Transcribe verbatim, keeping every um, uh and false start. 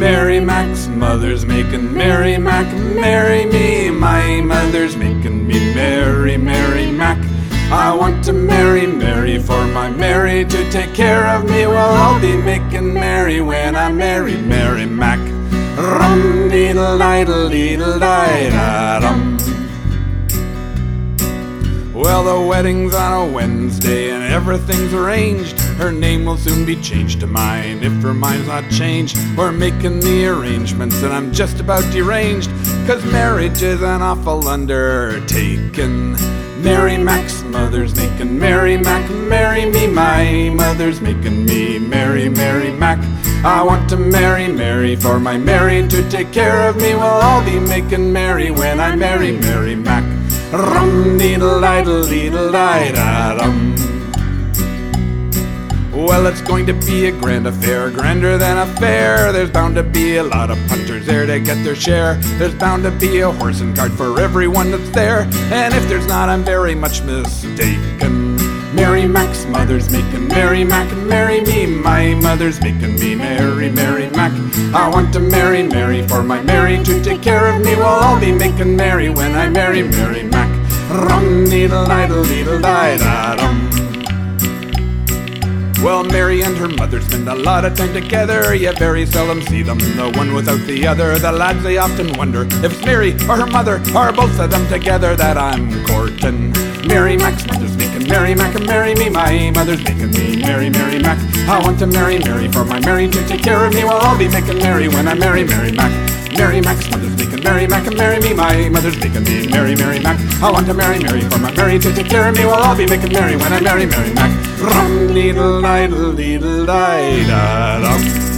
Mary Mac's mother's making Mary Mac marry me. My mother's making me marry Mary Mac. I want to marry Mary for my Mary to take care of me. Well, I'll be making Mary when I marry Mary Mac. Rum deedle diddle deedle di-da-dum. Well, the wedding's on a Wednesday and everything's arranged. Her name will soon be changed to mine if her mind's not changed. We're making the arrangements and I'm just about deranged, 'cause marriage is an awful undertaking. Mary Mac's mother's making Mary Mac marry me. My mother's making me marry Mary Mac. I want to marry Mary for my Mary to take care of me. Well, I'll be making Mary when I marry Mary Mac. Rum deedle diddle deedle di-da-dum. Well, it's going to be a grand affair, grander than a fair. There's bound to be a lot of punters there to get their share. There's bound to be a horse and cart for everyone that's there. And if there's not, I'm very much mistaken. Mary Mac's mother's making Mary Mac marry me. My mother's making me marry Mary Mac. I want to marry Mary for my Mary to take care of me. Well, I'll be making Mary when I marry Mary Mac. Rum deedle diddle deedle di-da-dum. Well, Mary and her mother spend a lot of time together. You very seldom see them, the one without the other. The lads, they often wonder if it's Mary or her mother, or both of them together, that I'm courting. Mary Mac's mother's making Mary Mac marry me. My mother's making me marry Mary Mac. I want to marry Mary for my Mary to take care of me. Well, I'll be making Mary when I marry Mary Mac. Mary Mac's mother's making Mary Mac marry me. My mother's making me marry Mary Mac. I want to marry Mary for my Mary to take care of me. Well, I'll be making Mary when I marry Mary Mac. Rum deedle diddle deedle di-da-dum.